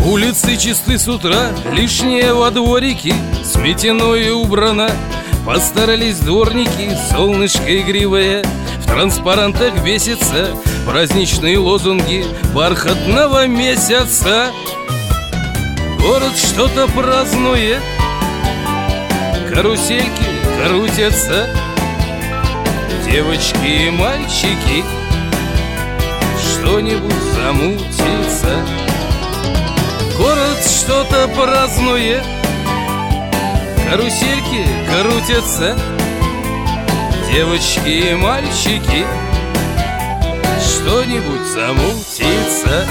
Улицы чисты с утра, лишнее во дворике сметено и убрано. Постарались дворники, солнышко игривое, в транспарантах бесится праздничные лозунги бархатного месяца. Город что-то празднует, карусельки крутятся, девочки и мальчики, что-нибудь замутится. Город что-то празднует, карусельки крутятся, девочки и мальчики, что-нибудь замутится.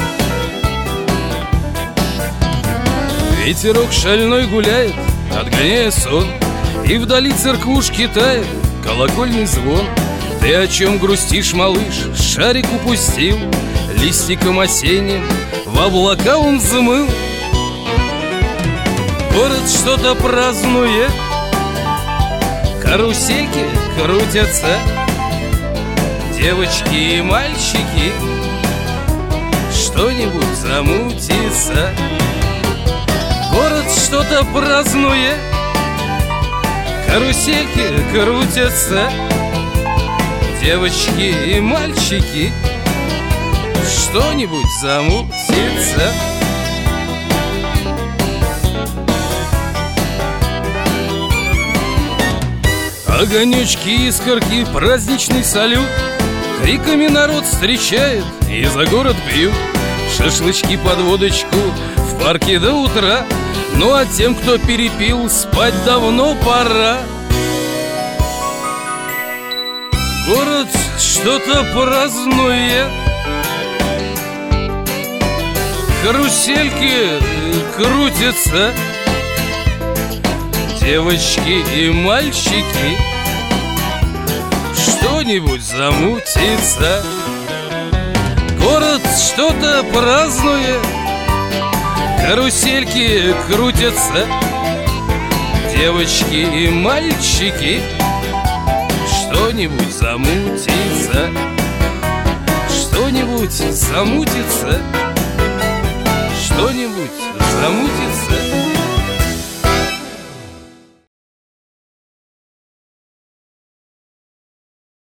Ветерок шальной гуляет, отгоняя сон, и вдали церквушки тает колокольный звон. Ты о чем грустишь, малыш? Шарик упустил, листиком осенним в облака он взмыл. Город что-то празднует, карусельки крутятся, девочки и мальчики, что-нибудь замутится. Город что-то празднует, карусельки крутятся, девочки и мальчики, что-нибудь замутится. Огонечки, искорки, праздничный салют, криками народ встречает и за город бьют. Шашлычки под водочку в парке до утра, ну а тем, кто перепил, спать давно пора. Город что-то празднует, карусельки крутятся, девочки и мальчики, что-нибудь замутится. Город что-то празднует, карусельки крутятся, девочки и мальчики, что-нибудь замутится. Что-нибудь замутится, что-нибудь замутится.